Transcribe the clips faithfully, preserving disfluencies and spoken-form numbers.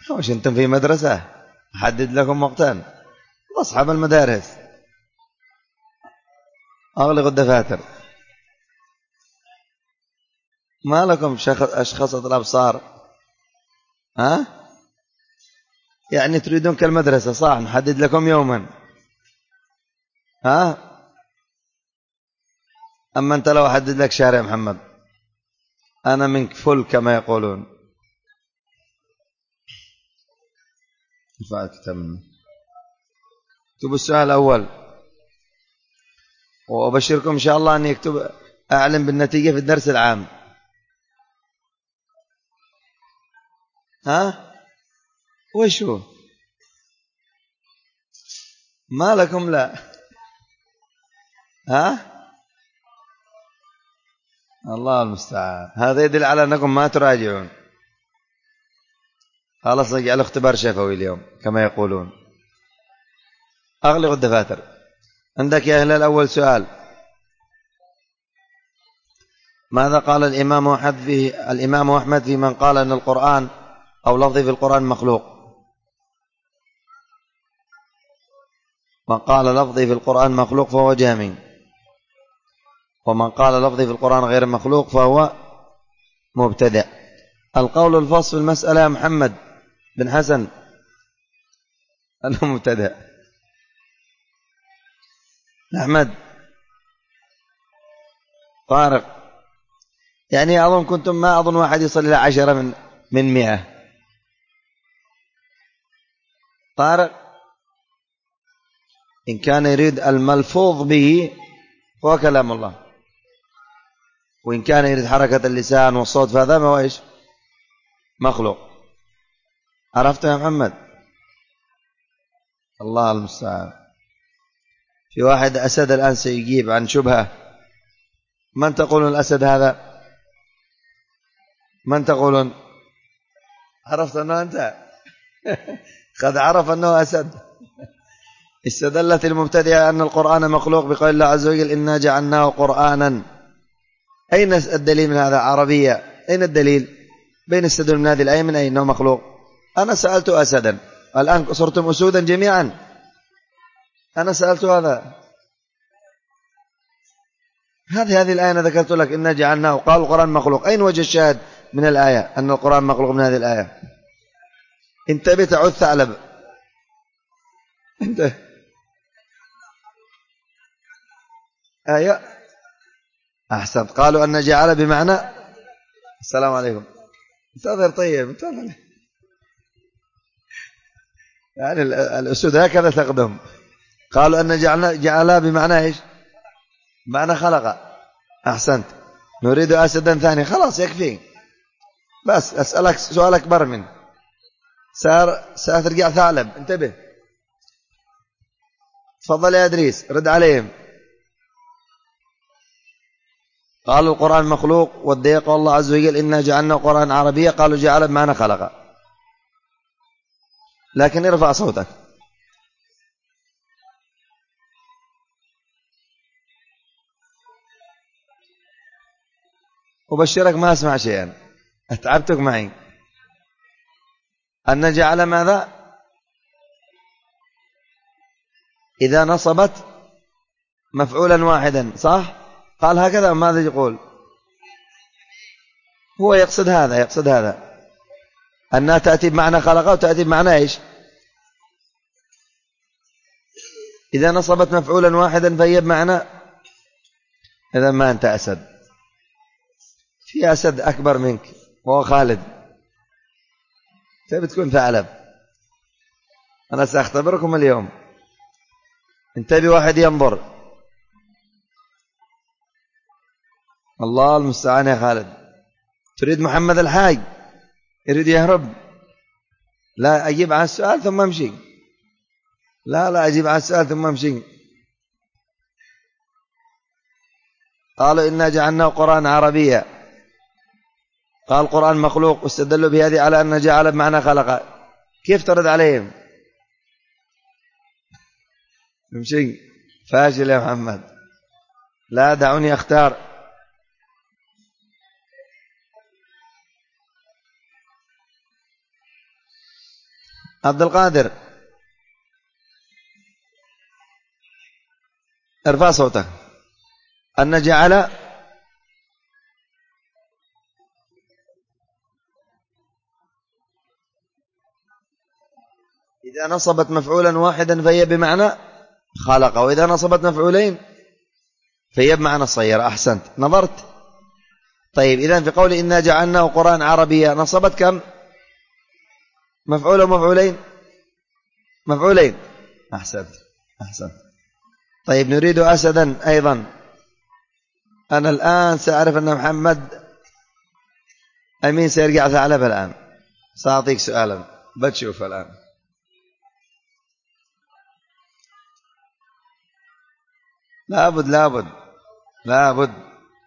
وش أنتم في مدرسة أحدد لكم وقتان؟ أصحاب المدارس أغلقوا الدفاتر. ما لكم أشخصت الأبصار؟ ها؟ يعني تريدون كالمدرسة صح؟ نحدد لكم يوما. ها؟ أما أنت لو أحدد لك شهر يا محمد أنا منك فل كما يقولون. اكتبوا السؤال الأول وأبشركم إن شاء الله أن يكتب أعلم بالنتيجة في الدرس العام. ها؟ وش هو؟ ما لكم لا؟ ها؟ الله المستعان. هذا يدل على أنكم ما تراجعون. خلاص نجعل اختبار شفوي اليوم كما يقولون. أغلقوا الدفاتر. عندك يا أهل الأول سؤال. ماذا قال الإمام أحمد في الإمام أحمد في من قال أن القرآن أو لفظ في القرآن مخلوق؟ من قال لفظي في القرآن مخلوق فهو جهمي، ومن قال لفظي في القرآن غير مخلوق فهو مبتدع. القول الفصل في المسألة يا محمد بن حسن أنه مبتدع. أحمد طارق يعني أظن كنتم ما أظن واحد يصل إلى عشرة من من مئة. طارق إن كان يريد الملفوظ به هو كلام الله، وإن كان يريد حركة اللسان والصوت فهذا ما هو إيش؟ مخلوق. عرفت يا محمد؟ الله المستعان. في واحد أسد الآن سيجيب عن شبهة. من تقولون الأسد هذا؟ من تقولون؟ عرفت أنه أنت قد عرف أنه أسد. استدلت المبتدئة أن القرآن مخلوق بقول الله عز وجل إنا جعلناه قرآنا. أين الدليل من هذا؟ عربية. أين الدليل؟ بين استدل من هذه الآية من أين أنه مخلوق؟ أنا سألت أسدا الآن صرتم أسودا جميعا. أنا سألت هذا. هذه هذه الآية أنا ذكرت لك إنا جعلناه قال القرآن مخلوق. أين وجه الشاهد من الآية أن القرآن مخلوق من هذه الآية؟ انتبه تعود ثعلب. انت آية أحسنت. قالوا أن جعل بمعنى. السلام عليكم. انتظر طيب انتظر. يعني الأسود هكذا تقدم. قالوا أن جعلنا جعلها بمعنى إيش؟ معنى خلق. أحسنت. نريد أسدا ثاني. خلاص يكفي. بس أسألك سؤال أكبر منه. سار سأترجع ثعلب. انتبه. تفضل يا إدريس رد عليهم. قالوا القرآن مخلوق والديق الله عز وجل إنا جعلنا قرآن عربية. قالوا جعل بمعنى خلق. لكن ارفع صوتك. أبشرك ما أسمع شيئا. أتعبتك معي. أن جعل ماذا؟ إذا نصبت مفعولا واحدا صح؟ قال هكذا. ماذا يقول؟ هو يقصد هذا يقصد هذا أنها تأتي بمعنى خلقه وتأتي بمعنى إيش؟ إذا نصبت مفعولا واحدا فهي بمعنى. إذا ما أنت أسد. في أسد أكبر منك وهو خالد. تبي تكون ثعلب. أنا سأختبركم اليوم. انتبه واحد ينظر. الله المستعان يا خالد. تريد محمد الحاج يريد يهرب. لا أجيب عن السؤال ثم أمشي. لا لا أجيب عن السؤال ثم أمشي. قالوا إنا جعلناه قرآن عربية. قال القرآن مخلوق واستدلوا بهذه على أن جعل بمعنى خلق. كيف ترد عليهم؟ امشي. فاشل يا محمد. لا دعوني أختار. عبد القادر ارفع صوتك. أن جعل إذا نصبت مفعولا واحدا فهي بمعنى خلق، وإذا نصبت مفعولين فهي بمعنى صير. أحسنت، نظرت. طيب إذن في قول إنا جعلناه قرآن عربيا نصبت كم؟ مفعول ومفعولين؟ مفعولين. أحسنت أحسنت. طيب نريد أسدا أيضا. أنا الآن سأعرف أن محمد أمين سيرجع ثعلب الآن. سأعطيك سؤالا بتشوف الآن. لابد لابد لابد.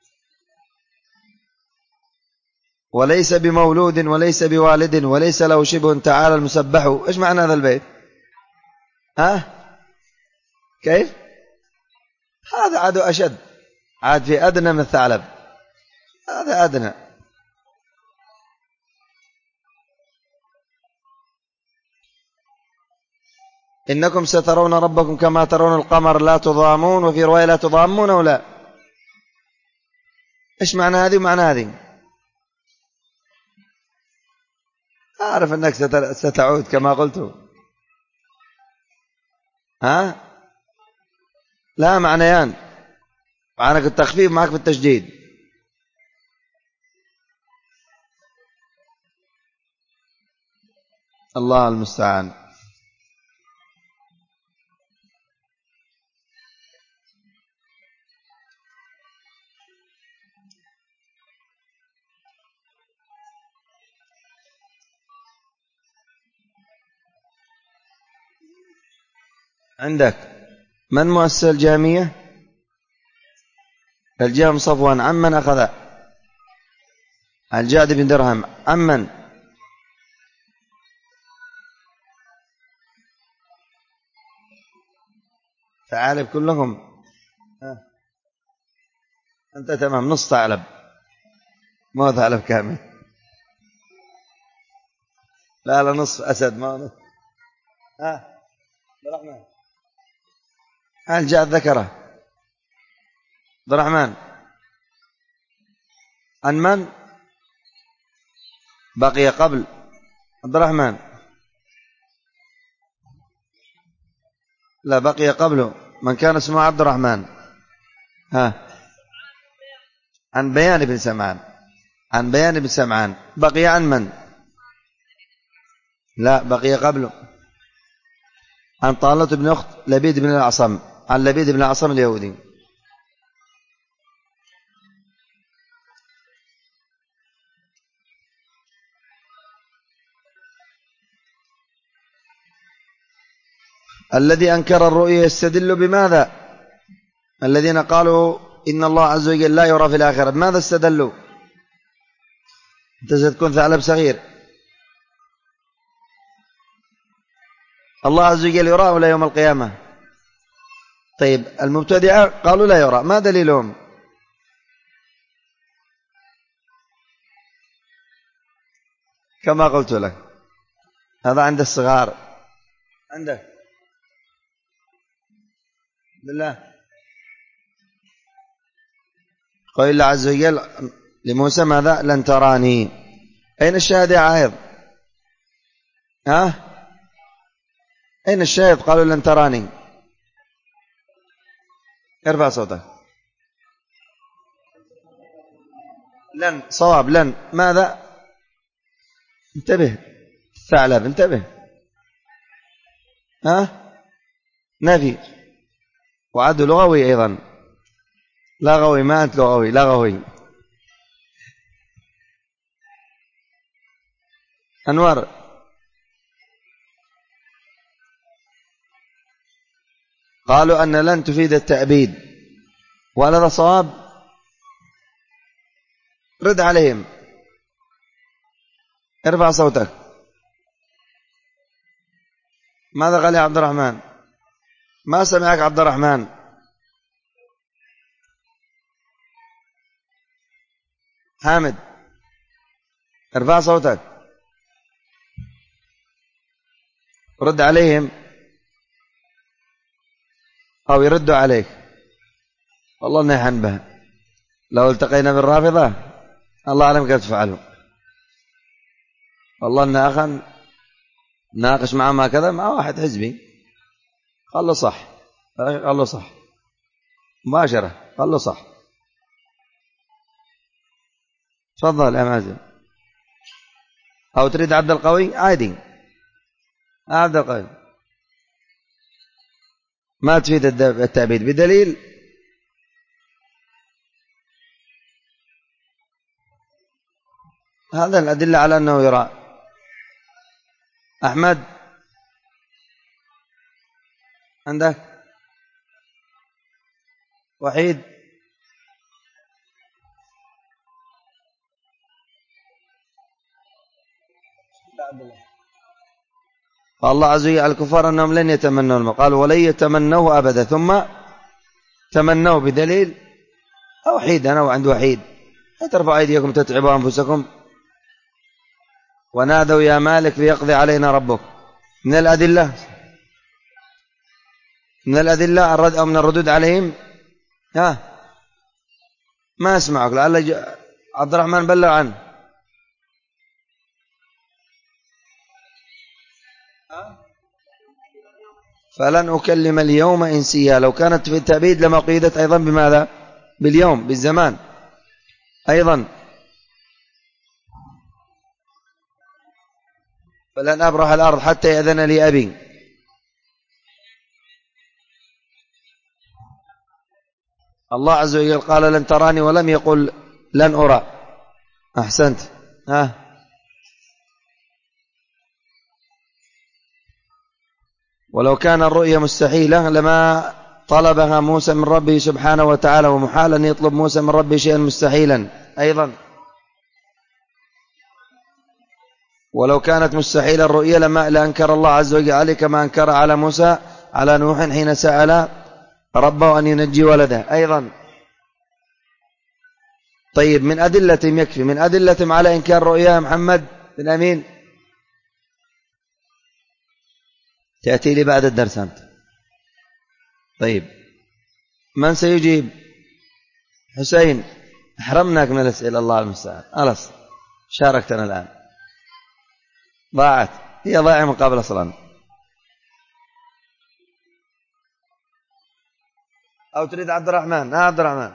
وليس بمولود وليس بوالد وليس له شبه تعالى المسبح. إيش معنى هذا البيت؟ ها؟ كيف؟ هذا عدو أشد، عاد في أدنى من الثعلب، هذا أدنى. إنكم سترون ربكم كما ترون القمر لا تضامون، وفي رواية لا تضامون ولا. إيش معنى هذه ومعنى هذه؟ أعرف أنك ستعود كما قلت. ها؟ لا معنيان، معنى التخفيف معك في التشديد. الله المستعان. عندك من مؤسس الجامية؟ الجهم صفوان. عمن أخذ؟ الجاد بن درهم. عمن؟ ثعالب كلهم. أنت تمام، نص ثعلب ما ثعلب كامل. لا لا نصف أسد ما نصف. ها عبد الرحمن الجاد ذكره. عبد الرحمن عن من بقي قبل عبد الرحمن؟ لا بقي قبله من كان اسمه عبد الرحمن. ها عن بيان بن سمعان. عن بيان بن سمعان. بقي عن من؟ لا بقي قبله عن طالة بن أخت لبيد بن الأعصم. عن لبيد بن الأعصم اليهودي. الذي أنكر الرؤيا يستدل بماذا؟ الذين قالوا إن الله عز وجل لا يرى في الآخرة بماذا استدلوا؟ أنت ستكون ثعلب صغير. الله عز وجل يرى ولا يوم القيامة؟ طيب المبتدعة قالوا لا يرى، ما دليلهم؟ كما قلت لك هذا عند الصغار. عندك بالله قال الله عز وجل لموسى ماذا؟ لن تراني. أين الشاهد يا عايض؟ ها أين الشاهد؟ قالوا لن تراني. ارفع صوتك. لن صواب. لن ماذا؟ انتبه الثعلب انتبه. ها نفي وعد لغوي أيضا. لغوي ما أنت لغوي لغوي. أنوار قالوا أن لن تفيد التأبيد، وهل هذا صواب؟ رد عليهم. ارفع صوتك. ماذا قال يا عبد الرحمن؟ ما سمعك عبد الرحمن. حامد ارفع صوتك. رد عليهم أو يردوا عليك. والله إني حنبه لو التقينا بالرافضة الله أعلم كيف تفعلوا. والله إن أخا ناقش معه هكذا مع واحد حزبي قال له صح، قال له صح مباشرة، قال له صح. تفضل يا مازن. أو تريد عبد القوي عادي، عبد القوي ما تفيد التأبيد بدليل هذا الأدلة على أنه يرى. أحمد عندك وحيد قال الله عز وجل الكفار أنهم لن يتمنوا الموت، قالوا ولن يتمنوه أبدا، ثم تمنوا بدليل وحيد. أنا وعند وحيد لا ترفعوا أيديكم تتعبوا أنفسكم ونادوا يا مالك ليقضي علينا ربك. من الأدلة من الأدلة الرد أو من الردود عليهم. ها ما أسمعك لعل عبد الرحمن بلغ عنه. فلن أكلم اليوم إنسيا، لو كانت في التأبيد لما قيدت أيضا بماذا؟ باليوم، بالزمان أيضا. فلن أبرح الأرض حتى يأذن لي أبي. الله عز وجل قال لن تراني ولم يقل لن أرى. أحسنت. ها ولو كان الرؤيا مستحيلة لما طلبها موسى من ربه سبحانه وتعالى، ومحال أن يطلب موسى من ربه شيئا مستحيلا أيضا. ولو كانت مستحيلة الرؤيا لما لأنكر الله عز وجل عليه كما أنكر على موسى على نوح حين سأل ربه أن ينجي ولده أيضا. طيب من أدلتهم يكفي، من أدلتهم على إنكار الرؤيا يا محمد بن أمين تأتي لي بعد الدرس أنت. طيب من سيجيب؟ حسين حرمناك من الأسئلة الله المستعان. خلاص شاركتنا الآن، ضاعت، هي ضايعة من قبل أصلا. أو تريد عبد الرحمن؟ ها عبد الرحمن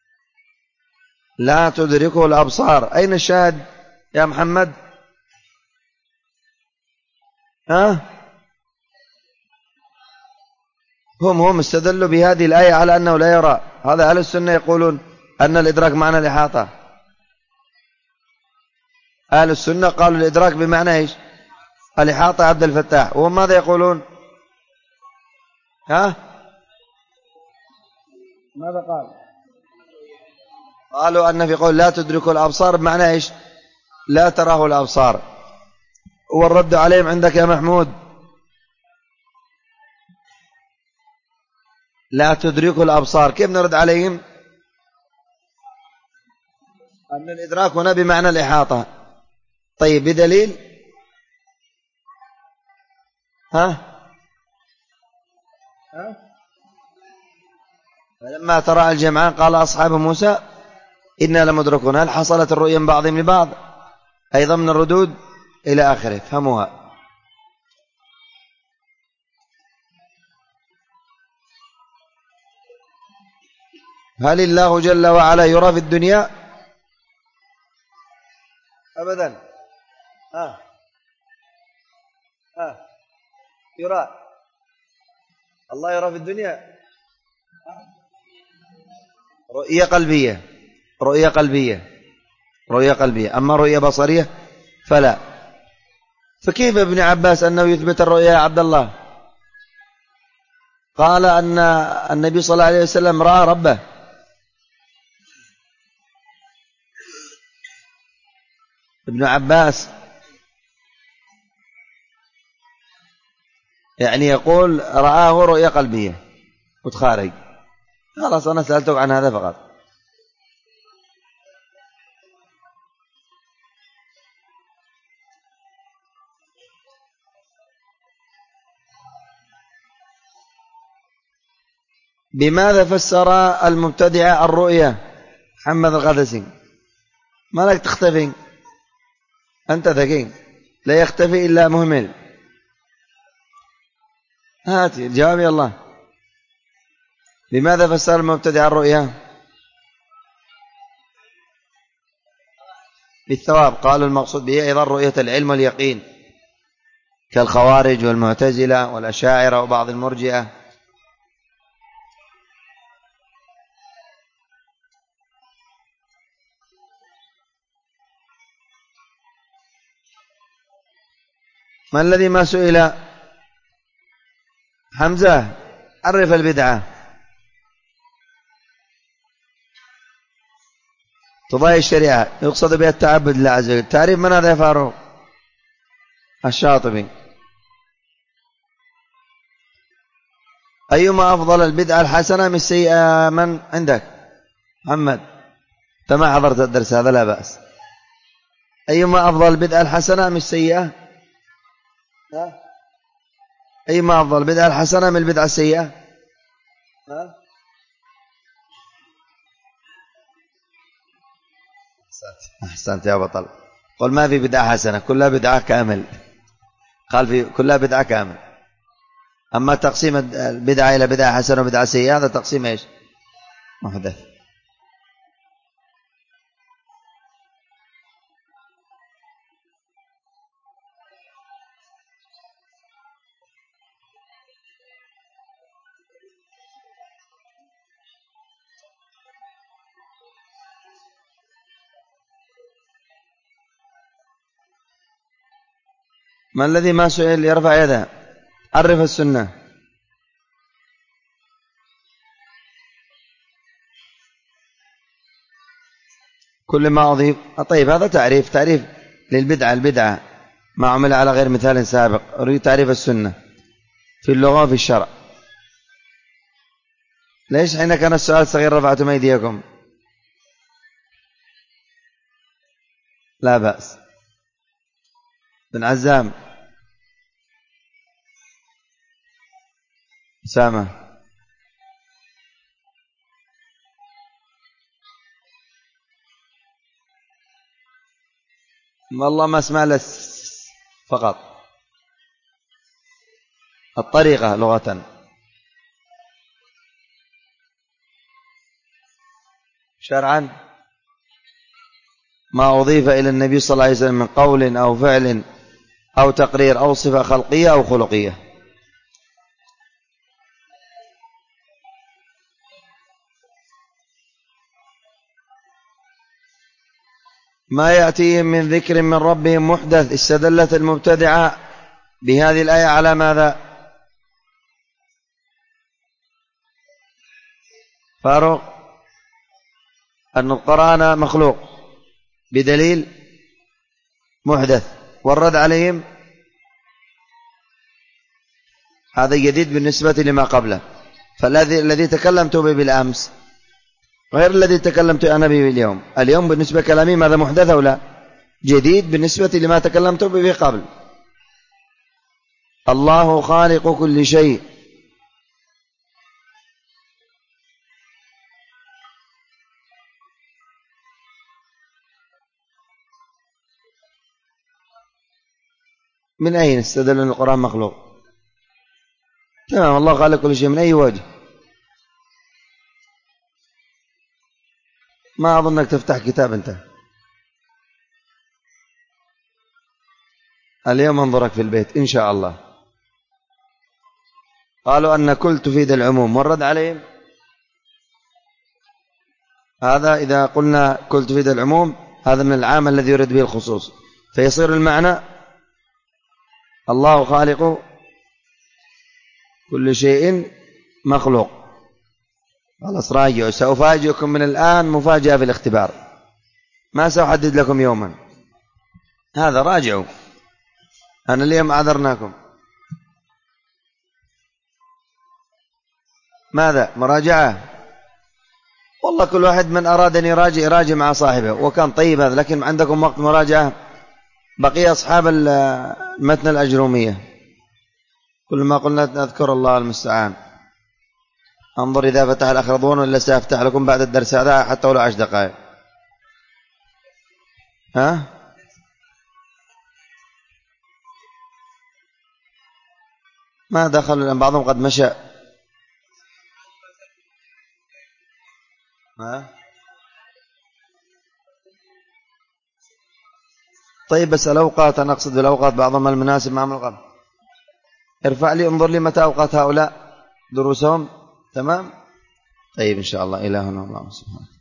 لا تدركه الأبصار. أين الشاهد يا محمد؟ ها هم هم استدلوا بهذه الآية على أنه لا يرى. هذا أهل السنة يقولون أن الإدراك معنى الإحاطة. أهل السنة قالوا الإدراك بمعنى إيش؟ الإحاطة. عبد الفتاح وهم ماذا يقولون؟ ها ماذا قال؟ قالوا أن في قول لا تدرك الأبصار بمعنى إيش؟ لا تراه الأبصار. والرد عليهم عندك يا محمود لا تدرك الأبصار. كيف نرد عليهم؟ أن الإدراك هنا بمعنى الإحاطة. طيب بدليل؟ ها ها فلما ترى الجمعان قال أصحاب موسى إنا لمدركون. هل حصلت الرؤيا من بعضهم لبعض؟ أيضا من الردود إلى آخره. فهموها. هل الله جل وعلا يرى في الدنيا؟ أبدا. ها ها يرى الله يرى في الدنيا رؤية قلبية، رؤية قلبية، رؤية قلبية. أما رؤية بصرية فلا. فكيف ابن عباس أنه يثبت الرؤيا يا عبد الله؟ قال أن النبي صلى الله عليه وسلم رأى ربه. ابن عباس يعني يقول رآه رؤية قلبية وتخارج. خلاص أنا سألتك عن هذا فقط. بماذا فسر المبتدع الرؤيا؟ محمد القادسي. ما لك تختفي، أنت ذكي، لا يختفي إلا مهمل. هات الجواب يا الله. بماذا فسر المبتدع الرؤيا؟ بالثواب. قالوا المقصود به أيضا رؤية العلم واليقين، كالخوارج والمعتزلة والأشاعرة وبعض المرجئة. ما الذي ما سئل؟ حمزة عرف البدعة. تضاهي الشريعة يقصد بها التعبد لله عز وجل. تعريف من هذا يا فاروق؟ الشاطبي. أيما أفضل البدعة الحسنة من السيئة؟ من عندك؟ محمد، أنت ما حضرت الدرس هذا، لا بأس. أيما أفضل البدعة الحسنة من السيئة؟ أيما أفضل البدعة الحسنة من البدعة السيئة؟ أحسنت يا بطل. قل ما في بدعة حسنة، كلها بدعة كامل. قال في كلها بدعة كامل. أما تقسيم البدعة إلى بدعة حسنة وبدعة سيئة هذا تقسيم إيش؟ محدث. ما الذي ما سئل يرفع يده؟ عرف السنة. كل ما أضيف. طيب هذا تعريف تعريف للبدعة. البدعة ما عمل على غير مثال سابق. أريد تعريف السنة في اللغة وفي الشرع. ليش حين كان السؤال صغير رفعتم أيديكم؟ لا بأس. بن عزام. أسامة. والله ما اسمع لس فقط. الطريقة لغة. شرعا ما أضيف إلى النبي صلى الله عليه وسلم من قول أو فعل أو تقرير أو صفة خلقية أو خلقية. ما يأتيهم من ذكر من ربهم محدث. استدلت المبتدعة بهذه الآية على ماذا؟ فاروق. أن القرآن مخلوق بدليل محدث، والرد عليهم هذا جديد بالنسبة لما قبله. فالذي الذي تكلمت به بالأمس غير الذي تكلمت أنا به اليوم. اليوم بالنسبة كلامي ماذا؟ محدث أو لا؟ جديد بالنسبة لما تكلمت به قبل. الله خالق كل شيء. من أين استدل أن القرآن مخلوق؟ تمام، الله خالق كل شيء. من أي وجه؟ ما أظنك تفتح كتاب أنت اليوم. انظرك في البيت إن شاء الله. قالوا أن كل تفيد العموم، والرد عليهم هذا إذا قلنا كل تفيد العموم هذا من العام الذي يرد به الخصوص، فيصير المعنى الله خالق كل شيء مخلوق. خلاص راجعوا. سأفاجئكم من الآن مفاجأة في الاختبار، ما سأحدد لكم يوما. هذا راجعوا. أنا اليوم أعذرناكم. ماذا؟ مراجعة. والله كل واحد من أراد أن يراجع يراجع مع صاحبه، وكان طيب هذا. لكن عندكم وقت مراجعة. بقي أصحاب المتن الأجرومية كل ما قلنا نذكر الله المستعان. انظر إذا فتح الأخرضون ولا سأفتح لكم بعد الدرس هذا حتى ولو عشر دقائق. ها ما دخلوا لأن بعضهم قد مشى. ها طيب بس الأوقات أنا أقصد الأوقات بعضهم المناسب مع الغرب. ارفع لي انظر لي متى أوقات هؤلاء دروسهم. تمام طيب إن شاء الله. إلهنا الله سبحانه.